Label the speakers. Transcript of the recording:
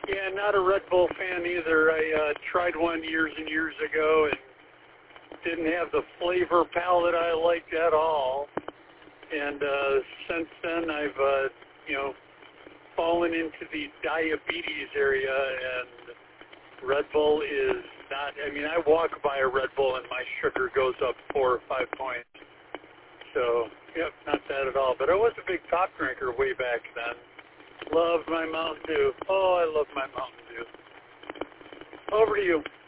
Speaker 1: Yeah, not a Red Bull fan either. I tried one years and years ago and didn't have the flavor palette I liked at all. And since then, I've, fallen into the diabetes area, and Red Bull is not, I walk by a Red Bull and my sugar goes up 4 or 5 points. So, yep, not that at all. But I was a big pop drinker way back then. Loved my Mountain Dew. Oh, I love my Mountain Dew. Over to you.